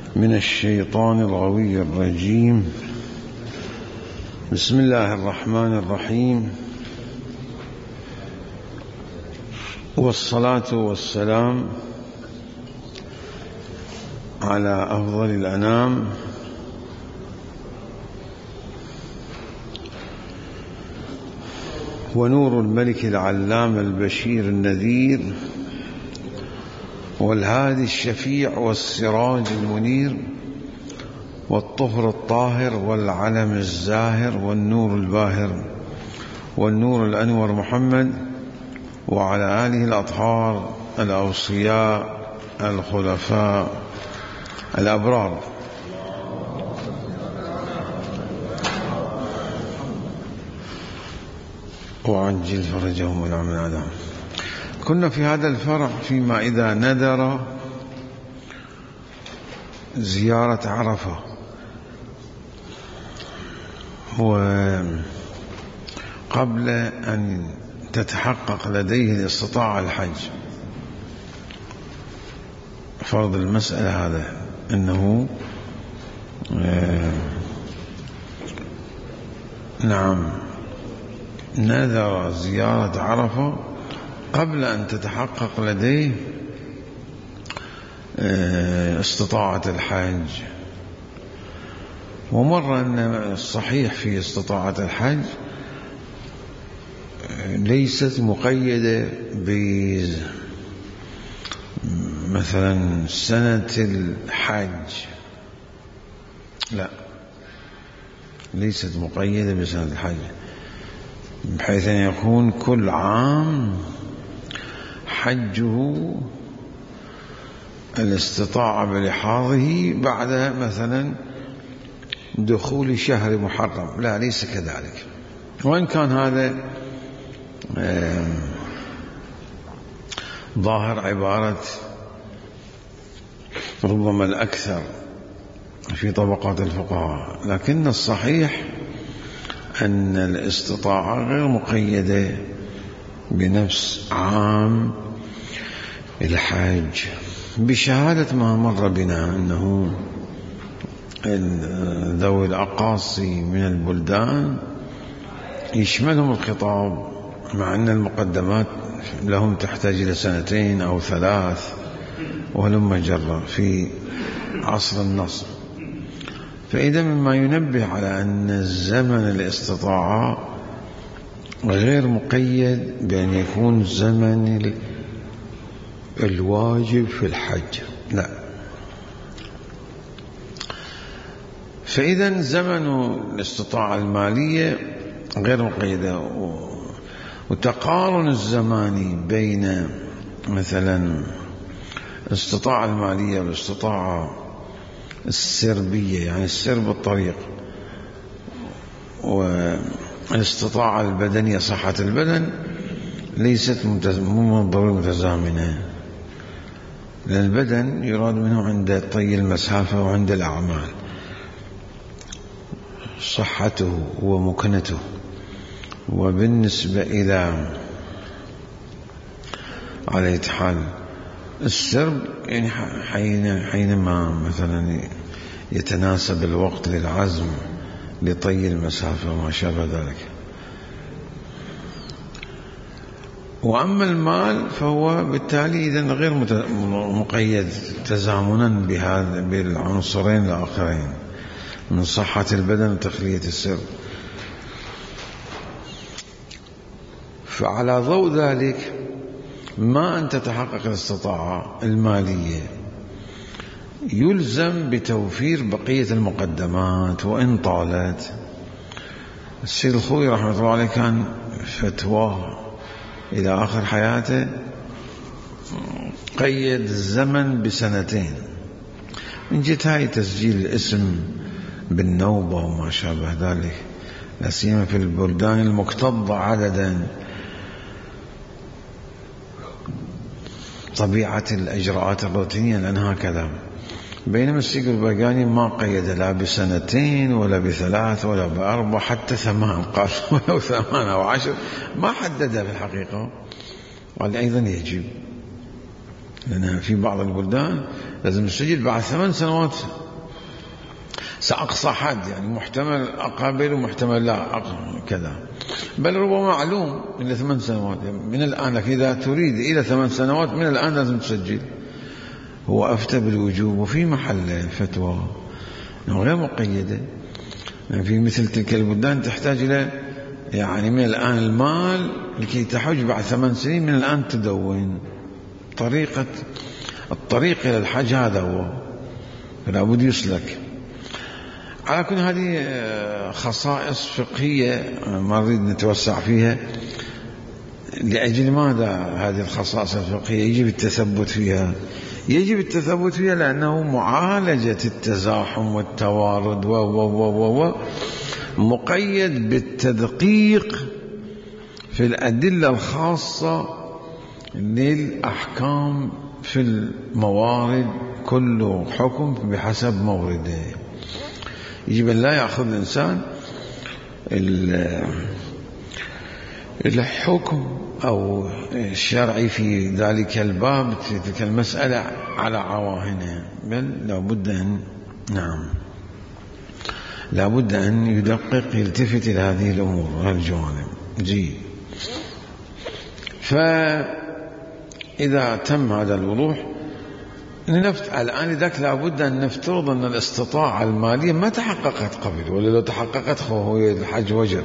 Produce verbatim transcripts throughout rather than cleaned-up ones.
من الشيطان الغوي الرجيم. بسم الله الرحمن الرحيم، والصلاة والسلام على أفضل الأنام ونور الملك العلام البشير النذير والهادي الشفيع والسراج المنير والطهر الطاهر والعلم الزاهر والنور الباهر والنور الأنور محمد وعلى آله الأطهار الأوصياء الخلفاء الأبرار. وعجل فرجهم ونعم العذاب. كنا في هذا الفرع فيما إذا نذر زيارة عرفة وقبل أن تتحقق لديه الاستطاعة الحج. فرض المسألة هذا أنه نعم نذر زيارة عرفة قبل أن تتحقق لديه استطاعة الحج. ومر أن الصحيح في استطاعة الحج ليست مقيدة بمثلا سنة الحج، لا، ليست مقيدة بسنة الحج، بحيث أن يكون كل عام حجه الاستطاعة بلحاظه بعد مثلا دخول شهر محرم، لا، ليس كذلك. وإن كان هذا ظاهر عبارة ربما الأكثر في طبقات الفقهاء، لكن الصحيح أن الاستطاعة غير مقيدة بنفس عام الحج، بشهادة ما مر بنا أنه ذوي الأقاصي من البلدان يشملهم الخطاب، مع أن المقدمات لهم تحتاج إلى سنتين أو ثلاث ولم جرى في عصر النصر. فإذا مما ينبه على أن زمن الاستطاعة غير مقيد بأن يكون زمن الواجب في الحج، لا. فإذا زمن الاستطاعة المالية غير مقيدة، وتقارن الزماني بين مثلا الاستطاعة المالية والاستطاعة السربية، يعني السر بالطريق، والاستطاعة البدنية صحة البدن، ليست ضروري متزامنة، لأن البدن يراد منه عند طي المسافة وعند الأعمال صحته ومكنته. وبالنسبة إلى على حال السرب، يعني حين حينما مثلا يتناسب الوقت للعزم لطي المسافة وما شابه ذلك. وأما المال فهو بالتالي إذن غير مقيد تزامنا بهذا بالعنصرين الآخرين من صحة البدن وتخلية السر. فعلى ضوء ذلك، ما أن تتحقق الاستطاعة المالية يلزم بتوفير بقية المقدمات وإن طالت. السيد الخوي رحمة الله عليه كان فتواه إلى آخر حياته قيد الزمن بسنتين، من جهة هاي تسجيل الاسم بالنوبة وما شابه ذلك، لا سيما في البلدان المكتظة عددا، طبيعة الإجراءات الروتينية لأنها هكذا. بينما السيد الباقاني ما قيد لا بسنتين ولا بثلاث ولا بأربع، حتى ثمان، قال ولو ثمان أو عشر، ما حددها في الحقيقة. قال أيضا يجب، لأن في بعض البلدان لازم يسجل بعد ثمان سنوات أقصى حد يعني محتمل أقابل ومحتمل لا كذا، بل ربما معلوم إلى ثمان سنوات من الآن، إذا تريد إلى ثمان سنوات من الآن لازم تسجل. هو أفتى بالوجوب وفي محل فتوى غير مقيدة، يعني في مثل تلك البلدان تحتاج إلى يعني من الآن المال لكي تحج بعد ثمان سنين، من الآن تدون. طريقة الطريق إلى الحج هذا هو، فلا بد يسلك. على كل هذه خصائص فقهية ما نريد نتوسع فيها. لأجل ماذا هذه الخصائص الفقهية يجب التثبت فيها؟ يجب التثبت فيها لأنه معالجة التزاحم والتوارد و و و و مقيد بالتدقيق في الأدلة الخاصة للأحكام في الموارد، كل حكم بحسب مورده. يجب أن لا يأخذ الإنسان الحكم أو الشرعي في ذلك الباب في تلك المسألة على عواهنه، بل لابد أن نعم لابد أن يدقق، يلتفت إلى هذه الأمور والجوانب. جيد. فإذا تم هذا الوضوح نفت... الآن ذاك لابد أن نفترض أن الاستطاعة المالية ما تحققت قبل، ولا لو تحققت هو الحج وجب.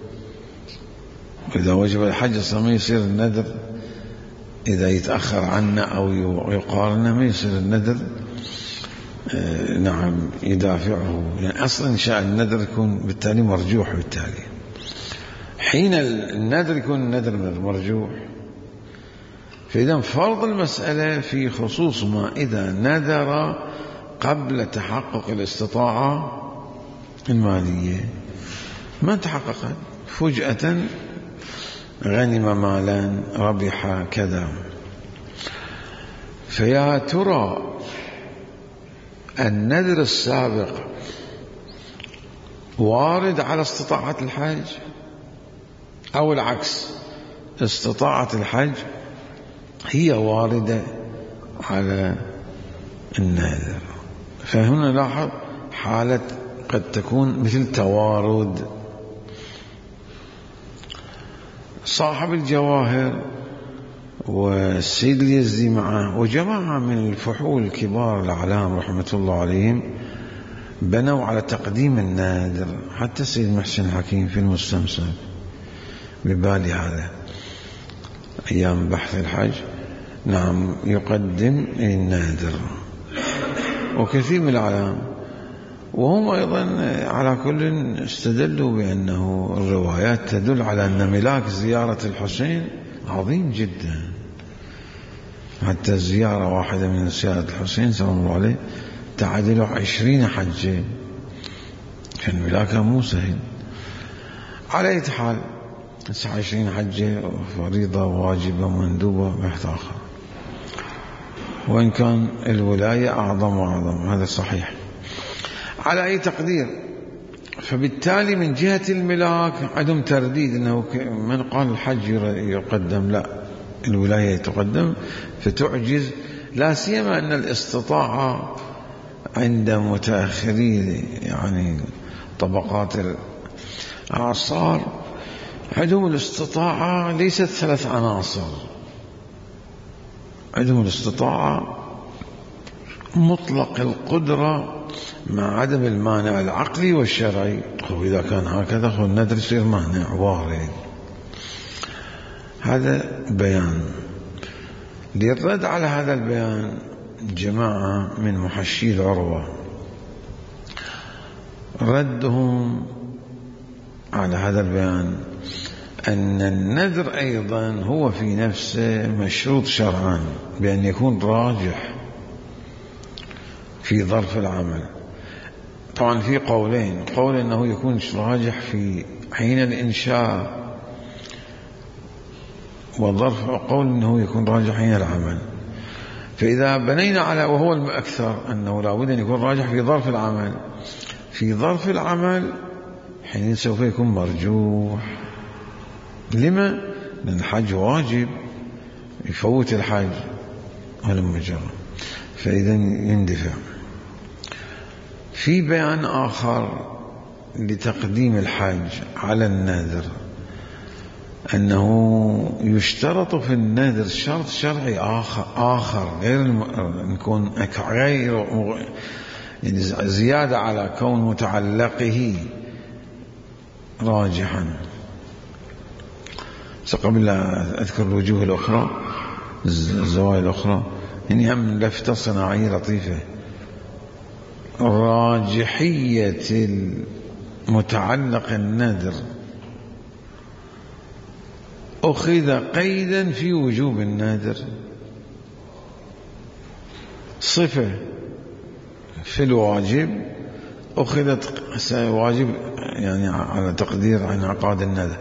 وإذا وجب الحج أصلا ما يصير النذر إذا يتأخر عنا أو يقارنه، ما يصير النذر آه نعم يدافعه، يعني أصلا إن شاء النذر يكون بالتالي مرجوح، بالتالي حين النذر يكون النذر مرجوح. فإذا فرض المسألة في خصوص ما إذا نذر قبل تحقق الاستطاعة المالية، ما تحققت، فجأة غنم مالا، ربح كذا، فيا ترى النذر السابق وارد على استطاعة الحج أو العكس، استطاعة الحج هي واردة على النذر. فهنا لاحظ حالة قد تكون مثل توارد. صاحب الجواهر والسيد اليزدي معه وجماعة من الفحول الكبار الأعلام رحمة الله عليهم بنوا على تقديم النادر. حتى السيد محسن الحكيم في المستمسك ببالي هذا أيام بحث الحج نعم يقدم النادر، وكثير من الأعلام وهم أيضا على كل استدلوا بأنه الروايات تدل على أن ملاك زيارة الحسين عظيم جدا. حتى زيارة واحدة من زيارة الحسين سلام الله عليه تعادل عشرين حجة، كان ملاكها مو سهل. على أي حال عشرين حجة فريضة واجبة مندوبة بحث آخر، وإن كان الولاية أعظم وأعظم، هذا صحيح. على أي تقدير، فبالتالي من جهة الملاك عندهم ترديد أنه من قال الحج يقدم، لا الولاية تقدم، فتعجز. لا سيما أن الاستطاعة عند متأخرين يعني طبقات الأعصار عندهم الاستطاعة ليست ثلاث عناصر، عندهم الاستطاعة مطلق القدرة مع عدم المانع العقلي والشرعي. وإذا كان هكذا هو النذر يصير مانع وارد. هذا بيان. للرد على هذا البيان جماعة من محشي العروة ردهم على هذا البيان أن النذر أيضا هو في نفسه مشروط شرعا بأن يكون راجح في ظرف العمل. طبعا في قولين، قول أنه يكون راجح في حين الإنشاء وظرف، قول أنه يكون راجح حين العمل. فإذا بنينا على وهو الأكثر أنه لا بد أن يكون راجح في ظرف العمل، في ظرف العمل حين سوف يكون مرجوح. لما؟ لأن الحج واجب، يفوت الحج ولم يجرى، فإذا يندفع. في بيان آخر لتقديم الحج على النذر، أنه يشترط في النذر شرط شرعي آخر, آخر غير نكون غير يعني زيادة على كون متعلقه راجحا. قبل أذكر الوجوه الأخرى الزوايا الأخرى، يعني هم لفتة صناعية لطيفة. راجحية المتعلق النذر أخذ قيدا في وجوب النذر. صفة في الواجب أخذت واجب يعني على تقدير انعقاد النذر.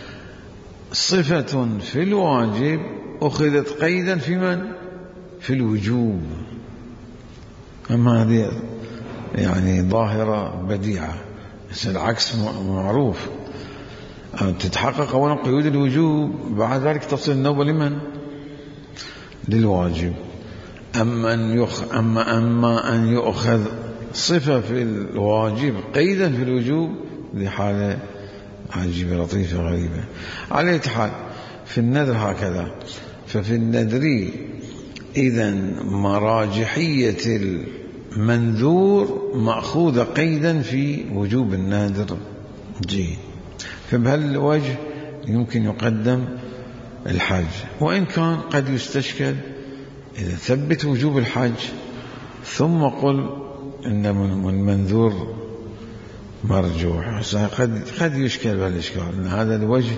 صفة في الواجب أخذت قيدا في من؟ في الوجوب. أما هذه يعني ظاهرة بديعة، العكس معروف. تتحقق أولا قيود الوجوب، بعد ذلك تصل النوبة لمن؟ للواجب. أما أن, يخ... أما أما أن يؤخذ صفة في الواجب قيدا في الوجوب، دي حالة عجيبة لطيفة غريبة. على أي حال في النذر هكذا. ففي النذر إذن مراجحية المنذور مأخوذ قيدا في وجوب النذر. جيد. فبهالوجه يمكن يقدم الحج، وإن كان قد يستشكل إذا ثبت وجوب الحج ثم قل إن المنذور مرجوح، قد قد يشكل بالإشكال إن هذا الوجه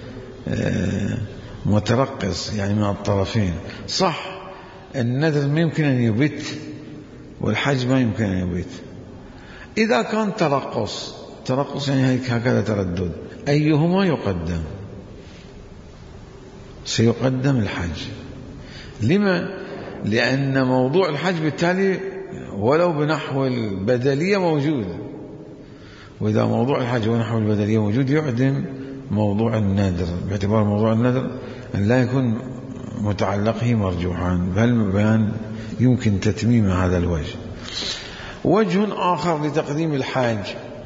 مترقص يعني من الطرفين. صح النذر ما يمكن أن يبت والحج ما يمكن أن يبت. إذا كان ترقص ترقص يعني هكذا تردد، أيهما يقدم؟ سيقدم الحج. لما؟ لأن موضوع الحج بالتالي ولو بنحو البدلية موجود، وإذا موضوع الحج ونحو البدلية موجود يعدم موضوع النذر، باعتبار موضوع النذر أن لا يكون متعلقه مرجوحا، بل بيان يمكن تتميم هذا الوجه. وجه آخر لتقديم الحاج،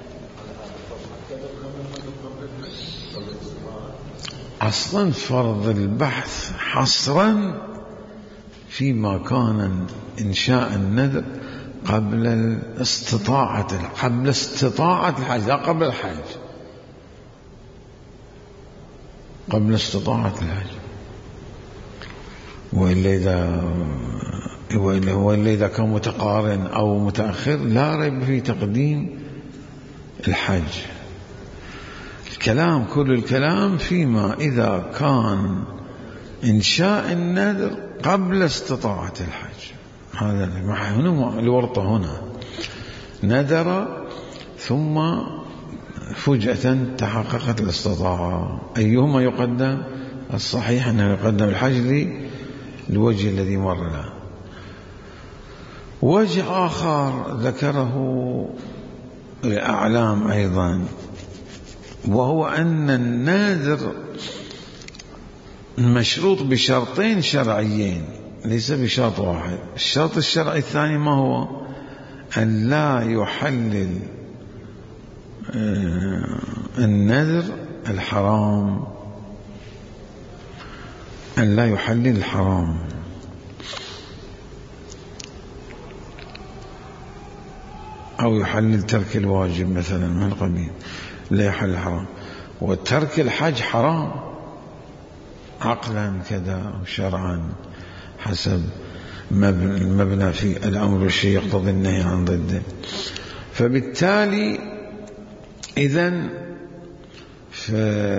أصلا فرض البحث حصرا فيما كان إنشاء النذر قبل الاستطاعة قبل استطاعة الحج، لا قبل الحج، قبل استطاعة الحج. وإلا إذا وإلا إذا كان متقارن أو متأخر لا ريب في تقديم الحج. الكلام كل الكلام فيما إذا كان إنشاء النذر قبل استطاعة الحج. هذا هنا الورطة، هنا نذر ثم فجأة تحققت الاستطاعة، أيهما يقدم؟ الصحيح أنه يقدم الحج للوجه الذي مر له. وجه آخر ذكره الأعلام أيضا، وهو أن الناذر مشروط بشرطين شرعيين ليس بشرط واحد. الشرط الشرعي الثاني ما هو؟ أن لا يحلل النذر الحرام، أن لا يحلل الحرام. أو يحلل ترك الواجب مثلا من القبيل، لا يحلل الحرام. وترك الحج حرام عقلا كذا وشرعا حسب المبنى في الأمر بالشيء يقتضي النهي عن ضده. فبالتالي إذن ف...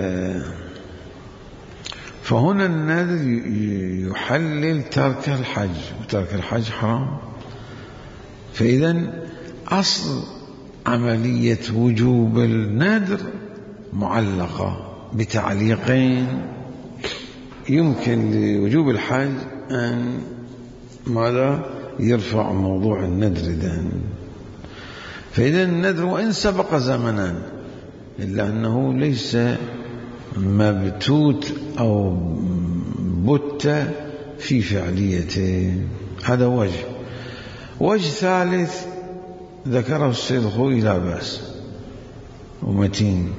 فهنا النذر يحلل ترك الحج، وترك الحج حرام. فإذن أصل عملية وجوب النذر معلقة بتعليقين. يمكن لوجوب الحج أن ماذا يرفع موضوع النذر ذن. فإذا النذر وإن سبق زمنا إلا أنه ليس مبتوت أو بت في فعليته. هذا وجه. وجه ثالث ذكره السيد الخوئي لا بأس ومتين،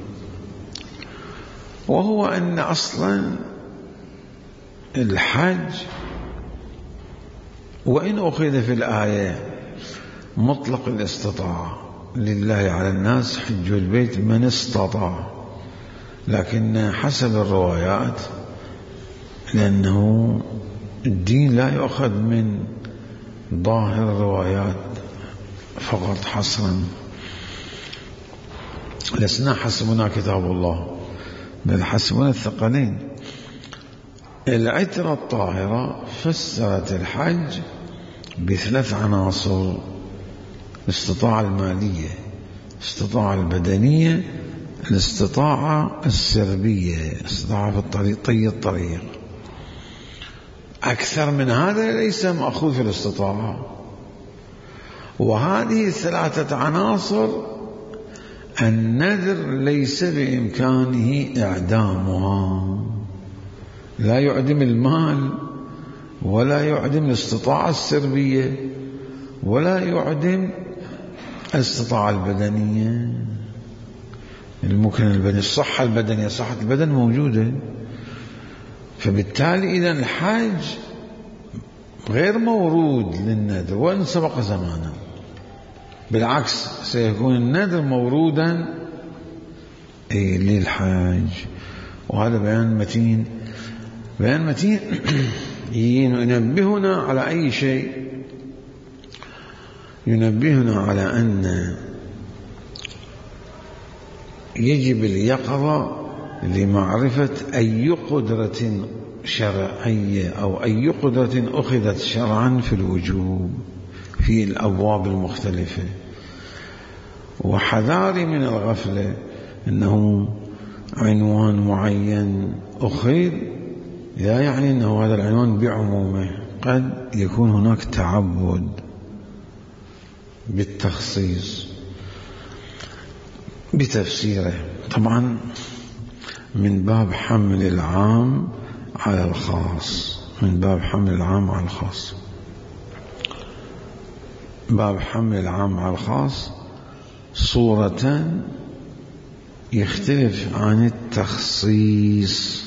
وهو أن أصلا الحج وإن أخذ في الآية مطلق الاستطاعة، لله على الناس حج البيت من استطاع، لكن حسب الروايات، لأنه الدين لا يؤخذ من ظاهر الروايات فقط حصرا، لسنا حسبنا كتاب الله بل حسبنا الثقلين. العترة الطاهرة فسرت الحج بثلاث عناصر: الاستطاعة المالية، الاستطاعة البدنية، الاستطاعة السربية، الاستطاعة في الطريق طي الطريق. أكثر من هذا ليس مأخوذ في الاستطاعة. وهذه الثلاثة عناصر النذر ليس بإمكانه إعدامها، لا يعدم المال ولا يعدم الاستطاعة السربية ولا يعدم الاستطاعة البدنية. الممكن البدن الصحة البدنية، صحة البدن موجودة، فبالتالي إذا الحج غير مورود للنذر وإن سبق زمانا، بالعكس سيكون النذر مورودا للحج. وهذا بيان متين، بيان متين ينبهنا على أي شيء، ينبهنا على أن يجب اليقظة لمعرفة أي قدرة شرعية أو أي قدرة أخذت شرعا في الوجوب في الأبواب المختلفة، وحذاري من الغفلة أنه عنوان معين أخذ لا يعني أنه هذا العنوان بعمومه، قد يكون هناك تعبد بالتخصيص بتفسيره، طبعا من باب حمل العام على الخاص، من باب حمل العام على الخاص. باب حمل العام على الخاص صورة يختلف عن التخصيص،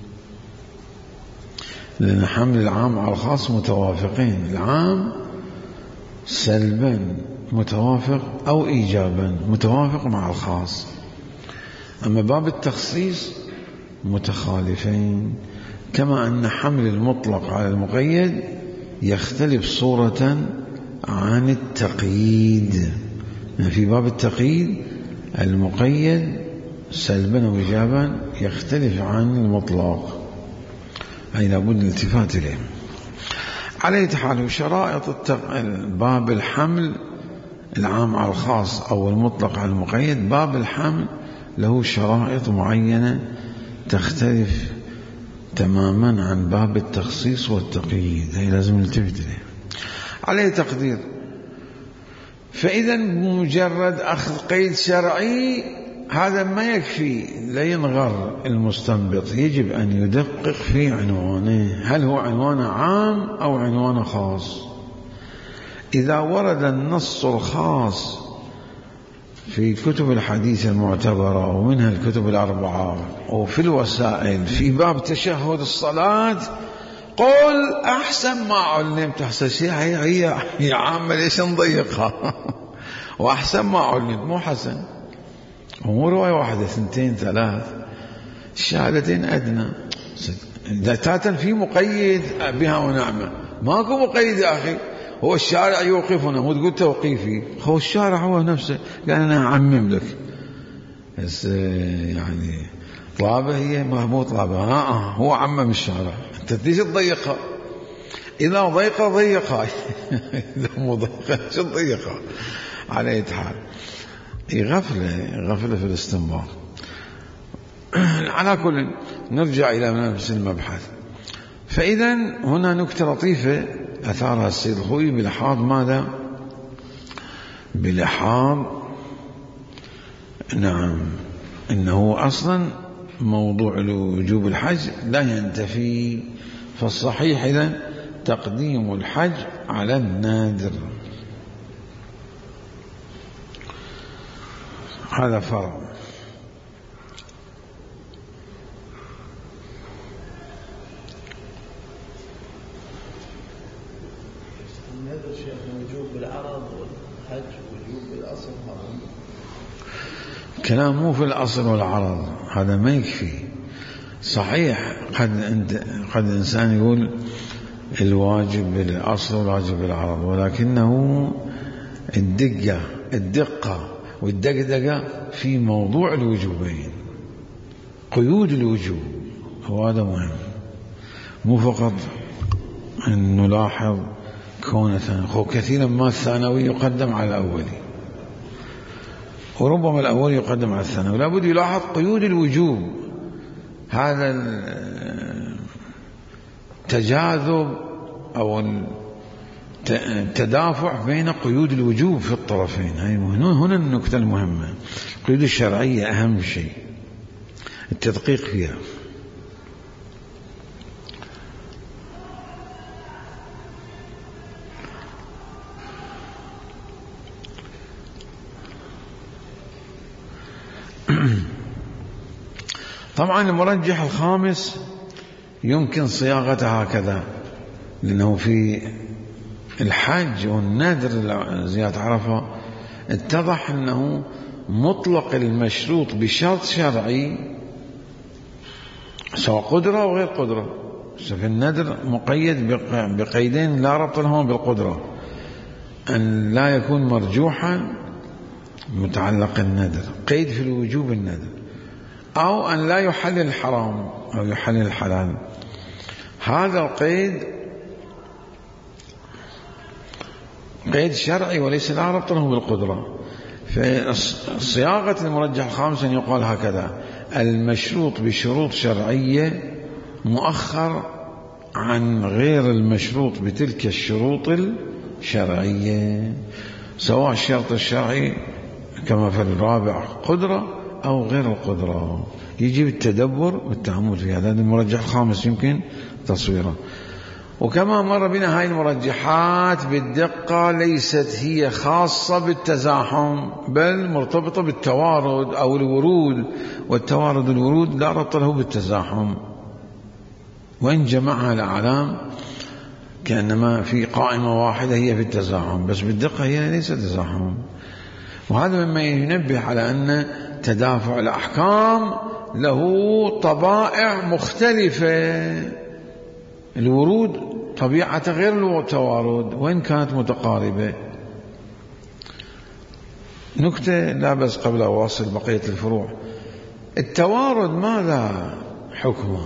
لأن حمل العام على الخاص متوافقين، العام سلبا متوافق أو إيجابا متوافق مع الخاص، أما باب التخصيص متخالفين. كما أن حمل المطلق على المقيد يختلف صورة عن التقييد، يعني في باب التقييد المقيد سلبا وإيجابا يختلف عن المطلق، أي لابد الالتفات إليه. على حال شرائط التق... باب الحمل العام على الخاص أو المطلق على المقيد، باب الحمل له شرائط معينة تختلف تماما عن باب التخصيص والتقييد، هي لازم نلتفت إليه. عليه تقدير، فإذا بمجرد أخذ قيد شرعي هذا ما يكفي، لا ينغر المستنبط، يجب أن يدقق في عنوانه، هل هو عنوان عام أو عنوان خاص. إذا ورد النص الخاص في كتب الحديث المعتبرة ومنها الكتب الأربعة وفي الوسائل في باب تشهد الصلاة، قل أحسن ما علمت، أحسن شيء هي هي, هي عامة، ليش نضيقها؟ وأحسن ما علمت مو حسن، ومو رواية واحدة ثنتين ثلاث الشهادتين أدنى، ذاتاتا في مقيد بها ونعمة، ماكو مقيد يا أخي، هو الشارع يوقفنا، مو تقول توقيفي، هو الشارع هو نفسه قال أنا أعمم لك، بس يعني طلابة هي مو طلابة، ها هو عمم الشارع، أنت تيجي تضيقها، إذا ضيقة ضيقها إذا مو ضيقة شو تضيقها. على أي حال غفلة غفلة في الاستنباط. على كل نرجع إلى نفس المبحث. فإذا هنا نكتة لطيفة أثارها السيد الخوئي بلحاظ ماذا؟ بلحاظ نعم إنه أصلا موضوع وجوب الحج لا ينتفي، فالصحيح إذن تقديم الحج على النادر. هذا فرع. النذر شيخ وجوب بالعرض والحج وجوب بالأصل، كلام مو في الأصل والعرض، هذا ما يكفي. صحيح قد قد إنسان يقول الواجب بالأصل والواجب بالعرض، ولكنه الدقة الدقة والدقدقة في موضوع الوجوبين، قيود الوجوب، وهذا مهم. مو فقط أن نلاحظ كونه كثيرا ما الثانوي يقدم على الأولي، وربما الأول يقدم على الثانوي. لابد يلاحظ قيود الوجوب، هذا التجاذب أو التدافع بين قيود الوجوب في الطرفين. هاي هنا النكتة المهمة. القيود الشرعية أهم شيء، التدقيق فيها. طبعا المرجح الخامس يمكن صياغته هكذا، لأنه في الحج والنذر زيادة عرفة اتضح أنه مطلق المشروط بشرط شرعي، سواء قدرة أو غير قدرة. في النذر مقيد بقيدين لا ربط لهما بالقدرة: أن لا يكون مرجوحا متعلق النذر، قيد في الوجوب النذر، أو أن لا يحلل الحرام أو يحلل الحلال. هذا القيد قيد شرعي وليس لا ربط له بالقدرة. في صياغة المرجح الخامس أن يقال هكذا: المشروط بشروط شرعية مؤخر عن غير المشروط بتلك الشروط الشرعية، سواء الشرط الشرعي كما في الرابع قدرة أو غير القدرة. يجب التدبر والتأمل في هذا. المرجح الخامس يمكن تصويره. وكما مر بنا، هاي المرجحات بالدقة ليست هي خاصة بالتزاحم، بل مرتبطة بالتوارد أو الورود، والتوارد الورود لا ربط له بالتزاحم، وإن جمعها الأعلام كأنما في قائمة واحدة هي في التزاحم، بس بالدقة هي ليست تزاحم. وهذا مما ينبه على أن تدافع الأحكام له طبائع مختلفة. الورود طبيعة غير التوارد وإن كانت متقاربة. نكتة لا بس قبل أواصل بقية الفروع: التوارد ماذا حكمه؟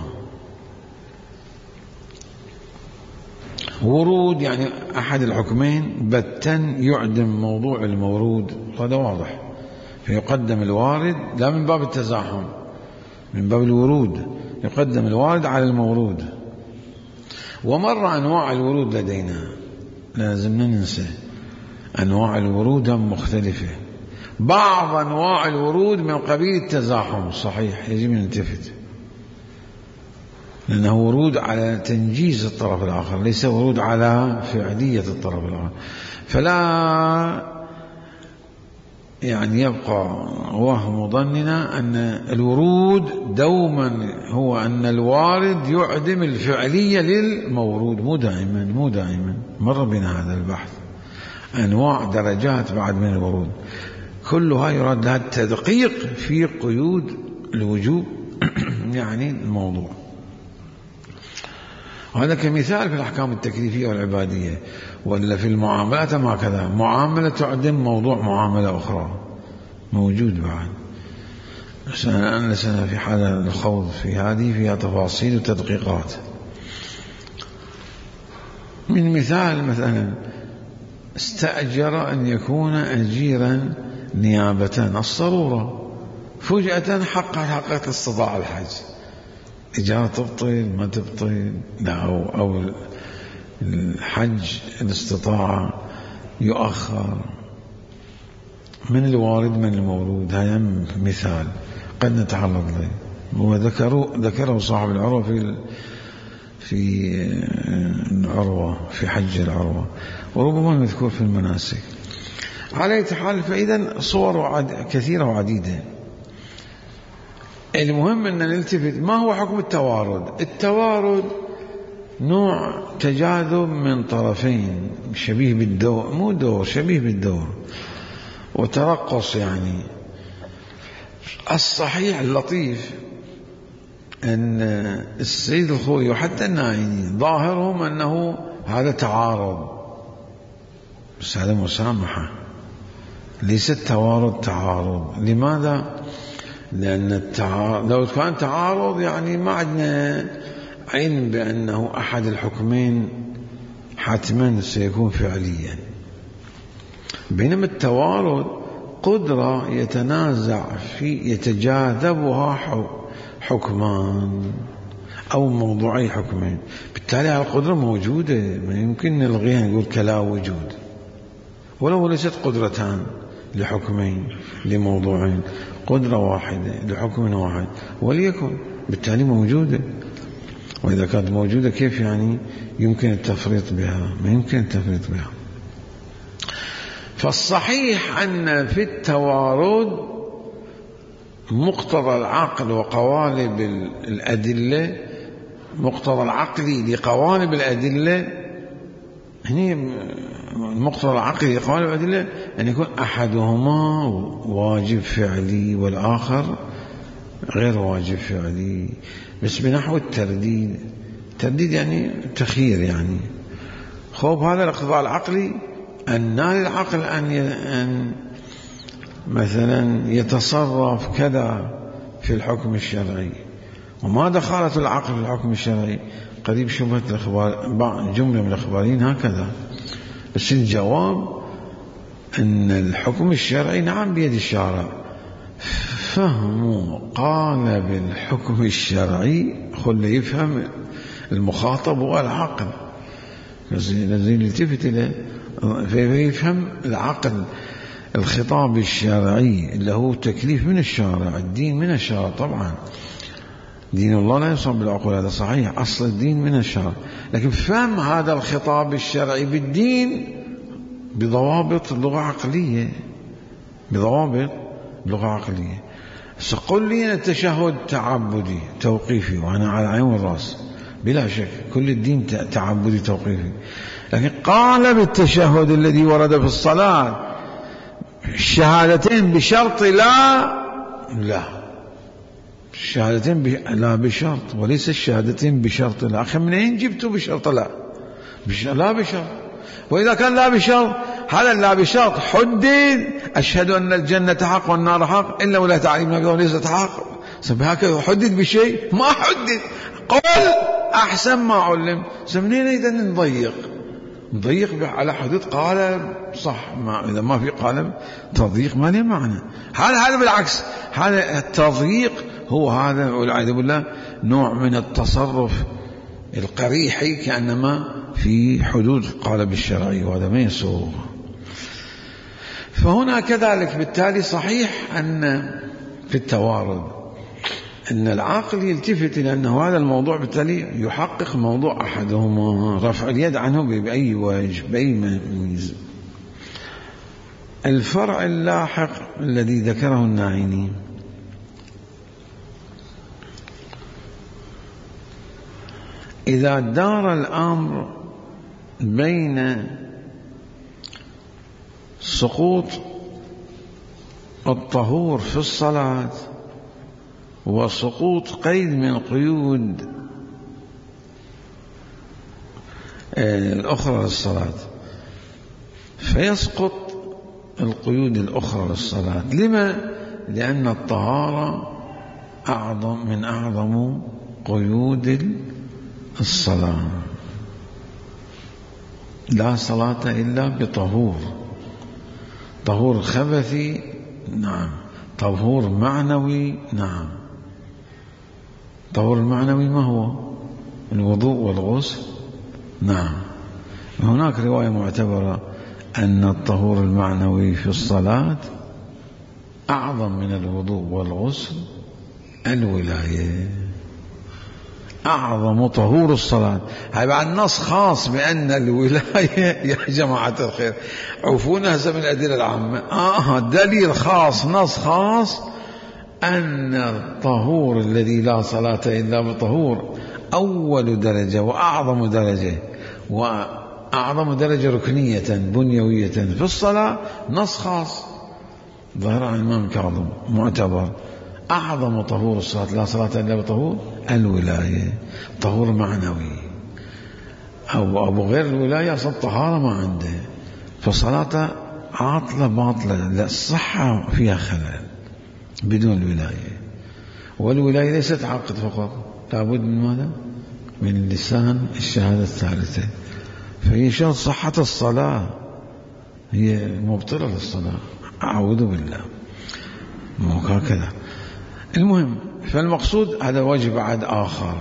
ورود يعني أحد الحكمين بتا يعدم موضوع المورود، هذا واضح، فيقدم الوارد لا من باب التزاحم، من باب الورود يقدم الوارد على المورود. ومر أنواع الورود لدينا، لازم ننسى أنواع الورود مختلفة. بعض أنواع الورود من قبيل التزاحم، صحيح، يجب أن نلتفت، لأنه ورود على تنجيز الطرف الآخر، ليس ورود على فعلية الطرف الآخر. فلا يعني يبقى وهم ظننا أن الورود دوما هو أن الوارد يعدم الفعلية للمورود. مو دائما، مو دائما، مر بنا هذا البحث. أنواع درجات بعد من الورود كلها يراد لها التدقيق في قيود الوجوب يعني الموضوع. وهذا كمثال في الأحكام التكليفية والعبادية. ولا في المعاملات ما كذا، معاملة تعدم موضوع معاملة أخرى، موجود بعد. لسنا في حال الخوض في هذه، فيها تفاصيل وتدقيقات. من مثال مثلا استأجر أن يكون أجيرا نيابة، الصرورة فجأة حققت حققت استطاع الحج، إجارة تبطل ما تبطل؟ لا، أو, أو الحج الاستطاعة يؤخر. من الوارد من المورود، هذا مثال قد نتعرض له. وذكروا ذكره صاحب العروة في في العروة، في حج العروة، وربما مذكور في المناسك. على أي حال، فإذا صور كثيرة وعديدة. المهم أن نلتفت ما هو حكم التوارد. التوارد نوع تجاذب من طرفين شبيه بالدور، مو دور، شبيه بالدور وترقص يعني. الصحيح اللطيف أن السيد الخوئي وحتى الناعيني ظاهرهم أنه هذا تعارض، بس هذا مسامحة، ليس التوارد تعارض. لماذا؟ لأن التعارض لو كان تعارض يعني ما عندنا علم بأنه أحد الحكمين حتما سيكون فعليا، بينما التوارد قدرة يتنازع في يتجاذبها حكمان أو موضوعي حكمين، بالتالي هذه القدرة موجودة، ما يمكن نلغيها نقول كلا وجود، ولو ليست قدرتان لحكمين لموضوعين، قدرة واحدة لحكم واحد وليكن، بالتالي موجودة. وإذا كانت موجودة كيف يعني يمكن التفريط بها؟ ما يمكن التفريط بها. فالصحيح أن في التوارد مقتضى العقل وقوالب الأدلة، مقتضى العقل لقوالب الأدلة، هني المقتضى العقلي لقوالب الأدلة أن يكون أحدهما واجب فعلي والآخر غير واجب فعلي، بس بنحو الترديد. الترديد يعني تخيير يعني. خوف هذا الاقتضاء العقلي أن للعقل أن, أن مثلا يتصرف كذا في الحكم الشرعي، وما دخلت العقل في الحكم الشرعي قريب شبهة الأخبار، جملة من الأخبارين هكذا. بس الجواب أن الحكم الشرعي نعم بيد الشارع، فهم قال بالحكم الشرعي خل يفهم المخاطب والعقل، لازم يلتفت إليه فيفهم العقل الخطاب الشرعي اللي هو تكليف من الشارع، الدين من الشارع. طبعا دين الله لا يصاب بالعقول، هذا صحيح، أصل الدين من الشرع، لكن فهم هذا الخطاب الشرعي بالدين بضوابط لغة عقلية، بضوابط لغة عقلية. سقل لي التشهد تعبدي توقيفي وأنا على عين والرأس بلا شك، كل الدين تعبدي توقيفي، لكن قال بالتشهد الذي ورد في الصلاة الشهادتين بشرط لا لا الشهادتين ب... لا بشرط، وليس الشهادتين بشرط لا. أخي منين جبتوا بشرط لا؟ بش... لا بشرط. وإذا كان لا بشرط، هذا لا بشرط حدد أشهد أن الجنة حق والنار حق إلا ولا تعلمنا بها وليست حق، هكذا حدد بشيء ما حدد، قل أحسن ما علم. سمنين إذا نضيق نضيق على حدود قالب صح، ما إذا ما في قالب تضييق ما له معنى. هذا هذا بالعكس، هذا التضييق هو هذا والعياذ بالله نوع من التصرف القريحي كأنما في حدود القالب الشرعي، وهذا ما يسوغ. فهنا كذلك بالتالي صحيح أن في التوارد أن العاقل يلتفت إلى أن هذا الموضوع بالتالي يحقق موضوع أحدهما، رفع اليد عنه بأي وجه بأي ميزة. الفرع اللاحق الذي ذكره الناعيني إذا دار الأمر بين سقوط الطهور في الصلاة وسقوط قيد من قيود الأخرى للصلاة، فيسقط القيود الأخرى للصلاة. لما؟ لأن الطهارة أعظم من أعظم قيود الصلاة. لا صلاة إلا بطهور، طهور خبثي نعم، طهور معنوي نعم. طهور المعنوي ما هو؟ الوضوء والغسل نعم. هناك رواية معتبرة أن الطهور المعنوي في الصلاة أعظم من الوضوء والغسل الولاية. أعظم طهور الصلاة. هاي بعد نص خاص بأن الولاية يا جماعة الخير عفونا هسه من الأدلة العامة. آه دليل خاص نص خاص أن الطهور الذي لا صلاة إلا بطهور أول درجة وأعظم درجة وأعظم درجة ركنية بنيوية في الصلاة، نص خاص ظهر عن الإمام كاظم معتبر. أعظم طهور الصلاة لا صلاة إلا بطهور الولاية، طهور معنوي. أو أبو غير الولاية أصلا طهارة ما عنده، فصلاته عاطلة باطلة، لا الصحة فيها خلل بدون الولاية. والولاية ليست عقد فقط، لابد من ماذا؟ من لسان الشهادة الثالثة. فهي شرط صحة الصلاة، هي مبطلة للصلاة. أعوذ بالله هكذا. المهم، فالمقصود هذا وجه بعد آخر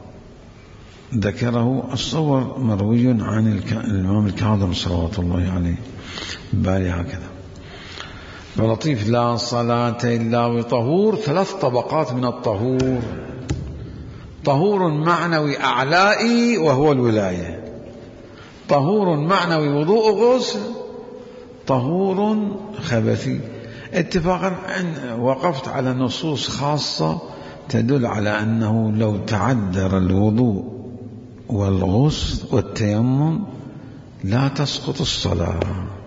ذكره الصور مروي عن الإمام الكاظم صلوات الله عليه بالي هكذا. فلطيف لا صلاة إلا بطهور، ثلاث طبقات من الطهور: طهور معنوي أعلائي وهو الولاية، طهور معنوي وضوء غسل، طهور خبثي. اتفاقا وقفت على نصوص خاصة تدل على أنه لو تعذر الوضوء والغسل والتيمم لا تسقط الصلاة،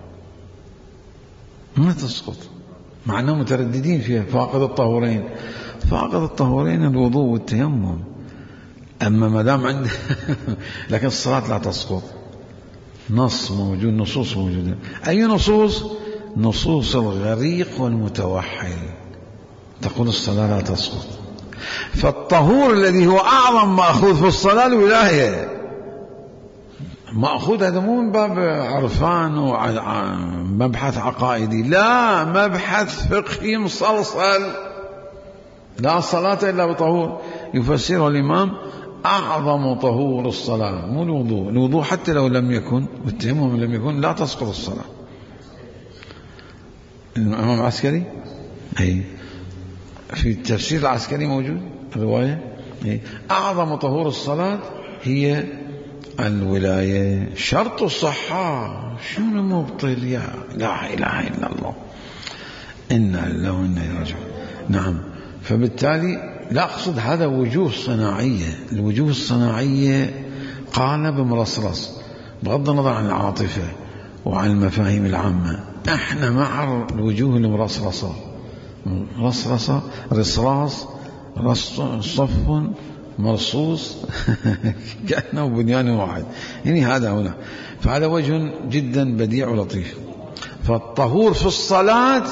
ما تسقط، مع أنهم مترددين فيها. فاقد الطهورين، فاقد الطهورين الوضوء والتيمم، أما ما دام عنده لكن الصلاة لا تسقط. نص موجود، نصوص موجودة. أي نصوص؟ نصوص الغريق والمتوحل تقول الصلاة لا تسقط. فالطهور الذي هو أعظم مأخوذ في الصلاة الولاية، مأخوذ هذا مو من باب عرفان ومبحث عقائدي، لا، مبحث فقهي مصلصل. لا صلاة إلا بطهور، يفسره الإمام أعظم طهور الصلاة، مو الوضوء. الوضوء حتى لو لم يكن والتيمم لم يكن لا تسقط الصلاة. الإمام العسكري أي في التفسير العسكري موجود الرواية أي أعظم طهور الصلاة هي الولاية. شرط الصحة شنو مبطل؟ يا لا إله إلا الله، إنا لله وإنا إليه راجعون. نعم. فبالتالي لا أقصد هذا وجوه صناعية. الوجوه الصناعية قال بمرصرص بغض النظر عن العاطفة وعن المفاهيم العامة. احنا مع الوجوه المرصرصة، رصرصة رصراص صف مرصوص كأنه بنيان واحد، يعني هذا هنا. فهذا وجه جدا بديع ولطيف. فالطهور في الصلاة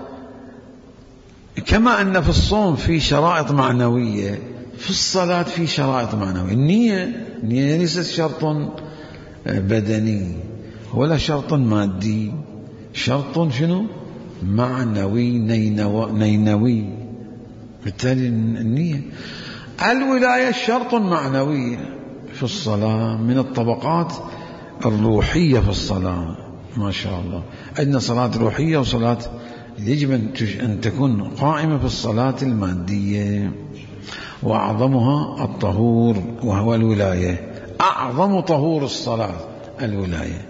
كما أن في الصوم في شرائط معنوية، في الصلاة في شرائط معنوية. النية النية ليست شرط بدني ولا شرط مادي، شرط شنو؟ معنوي نينوي. بالتالي النية. الولاية شرط معنوي في الصلاة، من الطبقات الروحية في الصلاة. ما شاء الله، عندنا صلاة روحية وصلاة يجب أن تكون قائمة في الصلاة المادية، وأعظمها الطهور وهو الولاية. أعظم طهور الصلاة الولاية.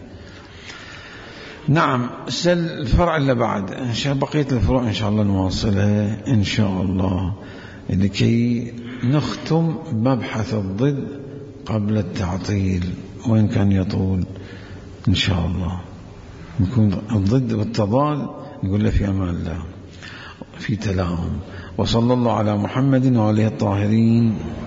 نعم. الفرع اللي بعد إن شاء بقية الفروع إن شاء الله نواصلها إن شاء الله، لكي نختم مبحث الضد قبل التعطيل، وإن كان يطول إن شاء الله. نكون الضد والتضاد نقول له في أمان الله، في تلاهم. وصلى الله على محمد وعليه الطاهرين.